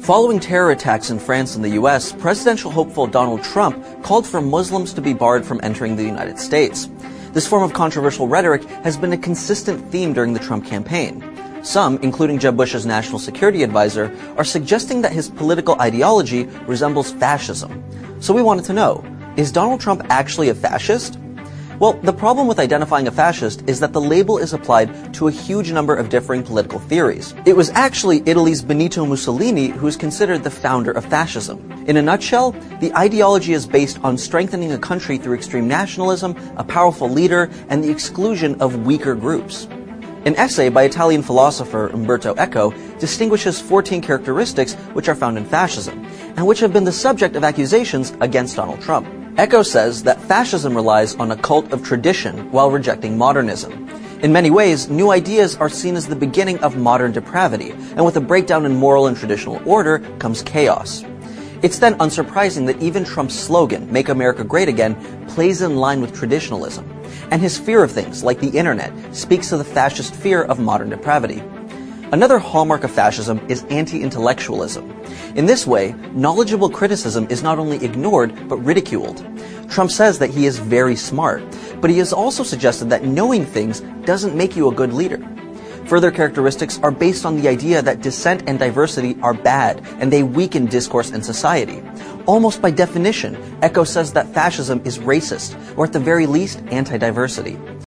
Following terror attacks in France and the US, presidential hopeful Donald Trump called for Muslims to be barred from entering the United States. This form of controversial rhetoric has been a consistent theme during the Trump campaign. Some, including Jeb Bush's national security advisor, are suggesting that his political ideology resembles fascism. So we wanted to know, is Donald Trump actually a fascist? Well, the problem with identifying a fascist is that the label is applied to a huge number of differing political theories. It was actually Italy's Benito Mussolini who is considered the founder of fascism. In a nutshell, the ideology is based on strengthening a country through extreme nationalism, a powerful leader, and the exclusion of weaker groups. An essay by Italian philosopher Umberto Eco distinguishes 14 characteristics which are found in fascism, and which have been the subject of accusations against Donald Trump. Eco says that fascism relies on a cult of tradition while rejecting modernism. In many ways, new ideas are seen as the beginning of modern depravity, and with a breakdown in moral and traditional order comes chaos. It's then unsurprising that even Trump's slogan, "Make America Great Again," plays in line with traditionalism. And his fear of things, like the internet, speaks to the fascist fear of modern depravity. Another hallmark of fascism is anti-intellectualism. In this way, knowledgeable criticism is not only ignored, but ridiculed. Trump says that he is very smart, but he has also suggested that knowing things doesn't make you a good leader. Further characteristics are based on the idea that dissent and diversity are bad, and they weaken discourse and society. Almost by definition, Eco says that fascism is racist, or at the very least, anti-diversity.